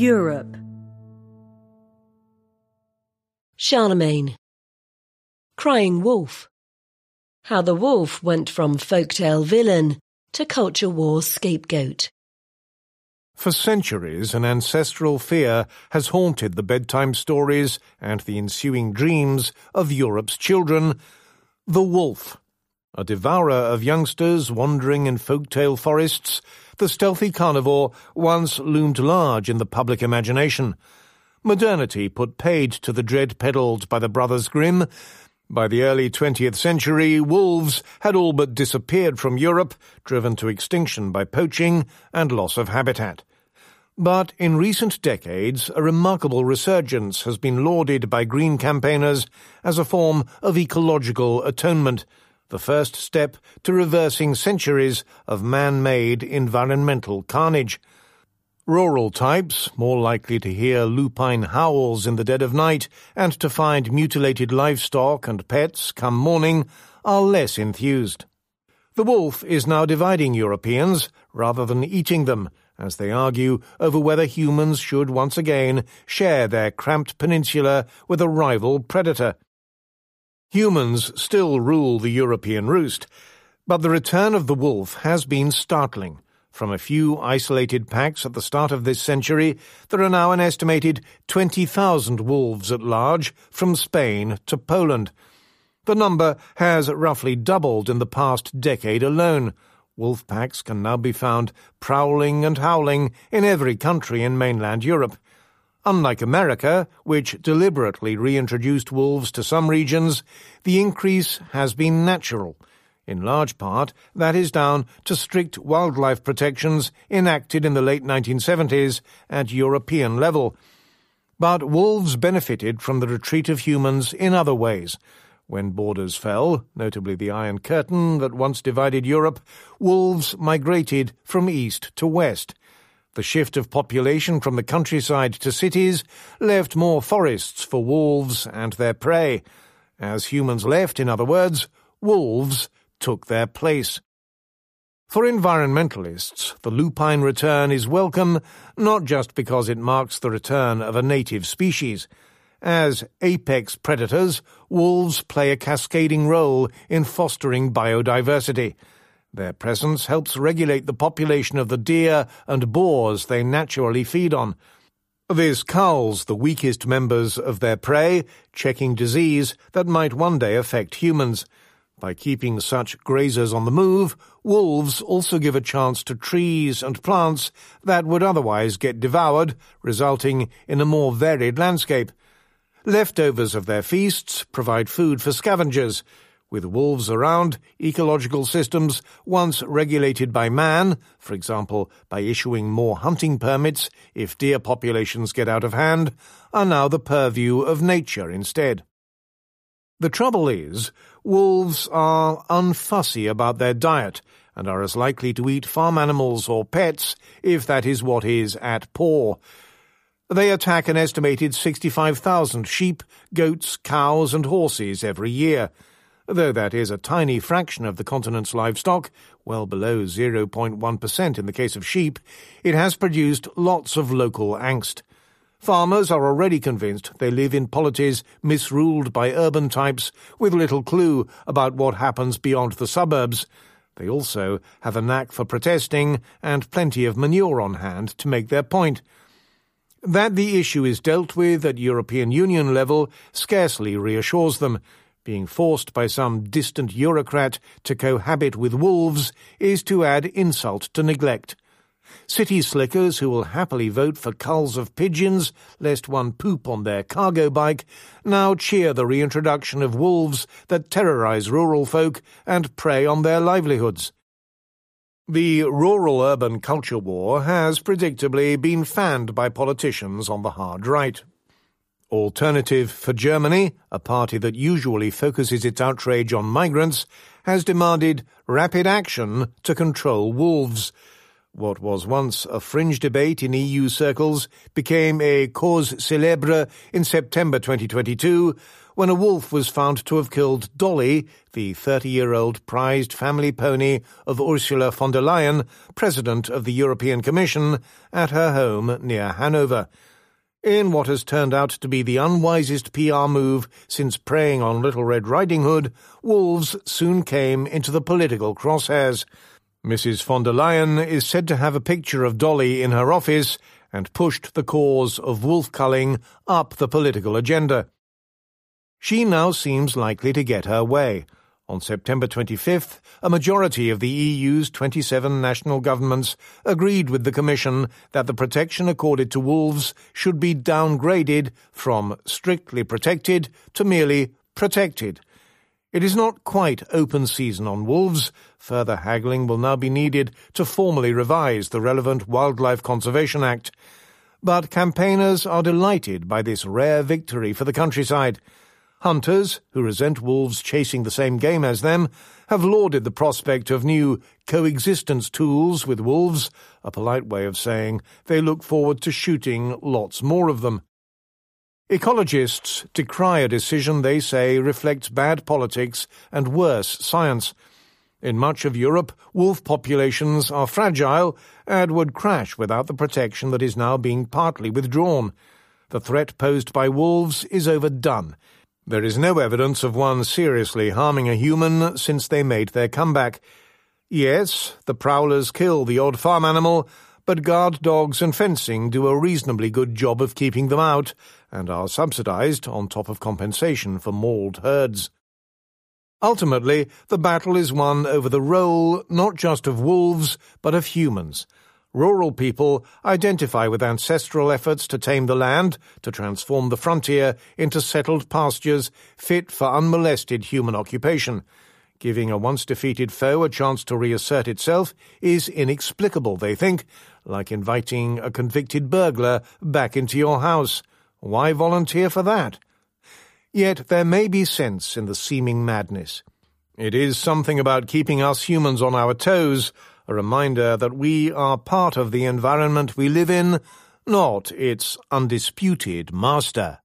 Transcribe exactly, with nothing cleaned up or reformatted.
Europe. Charlemagne. Crying Wolf. How the wolf went from folktale villain to culture war scapegoat. For centuries, an ancestral fear has haunted the bedtime stories and the ensuing dreams of Europe's children: the wolf. A devourer of youngsters wandering in folktale forests, the stealthy carnivore once loomed large in the public imagination. Modernity put paid to the dread peddled by the Brothers Grimm. By the early twentieth century, wolves had all but disappeared from Europe, driven to extinction by poaching and loss of habitat. But in recent decades, a remarkable resurgence has been lauded by green campaigners as a form of ecological atonement, the first step to reversing centuries of man-made environmental carnage. Rural types, more likely to hear lupine howls in the dead of night and to find mutilated livestock and pets come morning, are less enthused. The wolf is now dividing Europeans rather than eating them, as they argue over whether humans should once again share their cramped peninsula with a rival predator. Humans still rule the European roost, but the return of the wolf has been startling. From a few isolated packs at the start of this century, there are now an estimated twenty thousand wolves at large from Spain to Poland. The number has roughly doubled in the past decade alone. Wolf packs can now be found prowling and howling in every country in mainland Europe. Unlike America, which deliberately reintroduced wolves to some regions, the increase has been natural. In large part, that is down to strict wildlife protections enacted in the late nineteen seventies at European level. But wolves benefited from the retreat of humans in other ways. When borders fell, notably the Iron Curtain that once divided Europe, wolves migrated from east to west. The shift of population from the countryside to cities left more forests for wolves and their prey. As humans left, in other words, wolves took their place. For environmentalists, the lupine return is welcome, not just because it marks the return of a native species. As apex predators, wolves play a cascading role in fostering biodiversity. Their presence helps regulate the population of the deer and boars they naturally feed on. This cowls the weakest members of their prey, checking disease that might one day affect humans. By keeping such grazers on the move, wolves also give a chance to trees and plants that would otherwise get devoured, resulting in a more varied landscape. Leftovers of their feasts provide food for scavengers. With wolves around, ecological systems once regulated by man, for example by issuing more hunting permits if deer populations get out of hand, are now the purview of nature instead. The trouble is, wolves are unfussy about their diet and are as likely to eat farm animals or pets if that is what is at paw. They attack an estimated sixty-five thousand sheep, goats, cows and horses every year. Though that is a tiny fraction of the continent's livestock, well below zero point one percent in the case of sheep, it has produced lots of local angst. Farmers are already convinced they live in polities misruled by urban types with little clue about what happens beyond the suburbs. They also have a knack for protesting and plenty of manure on hand to make their point. That the issue is dealt with at European Union level scarcely reassures them. Being forced by some distant Eurocrat to cohabit with wolves is to add insult to neglect. City slickers who will happily vote for culls of pigeons, lest one poop on their cargo bike, now cheer the reintroduction of wolves that terrorize rural folk and prey on their livelihoods. The rural-urban culture war has predictably been fanned by politicians on the hard right. Alternative for Germany, a party that usually focuses its outrage on migrants, has demanded rapid action to control wolves. What was once a fringe debate in E U circles became a cause célèbre in September twenty twenty-two, when a wolf was found to have killed Dolly, the thirty-year-old prized family pony of Ursula von der Leyen, President of the European Commission, at her home near Hanover. In what has turned out to be the unwisest P R move since preying on Little Red Riding Hood, wolves soon came into the political crosshairs. Missus von der Leyen is said to have a picture of Dolly in her office and pushed the cause of wolf culling up the political agenda. She now seems likely to get her way. On September twenty-fifth, a majority of the E U's twenty-seven national governments agreed with the Commission that the protection accorded to wolves should be downgraded from strictly protected to merely protected. It is not quite open season on wolves. Further haggling will now be needed to formally revise the relevant Wildlife Conservation Act. But campaigners are delighted by this rare victory for the countryside. Hunters, who resent wolves chasing the same game as them, have lauded the prospect of new coexistence tools with wolves, a polite way of saying they look forward to shooting lots more of them. Ecologists decry a decision they say reflects bad politics and worse science. In much of Europe, wolf populations are fragile and would crash without the protection that is now being partly withdrawn. The threat posed by wolves is overdone. There is no evidence of one seriously harming a human since they made their comeback. Yes, the prowlers kill the odd farm animal, but guard dogs and fencing do a reasonably good job of keeping them out and are subsidized on top of compensation for mauled herds. Ultimately, the battle is won over the role not just of wolves, but of humans. Rural people identify with ancestral efforts to tame the land, to transform the frontier into settled pastures fit for unmolested human occupation. Giving a once-defeated foe a chance to reassert itself is inexplicable, they think, like inviting a convicted burglar back into your house. Why volunteer for that? Yet there may be sense in the seeming madness. It is something about keeping us humans on our toes, a reminder that we are part of the environment we live in, not its undisputed master.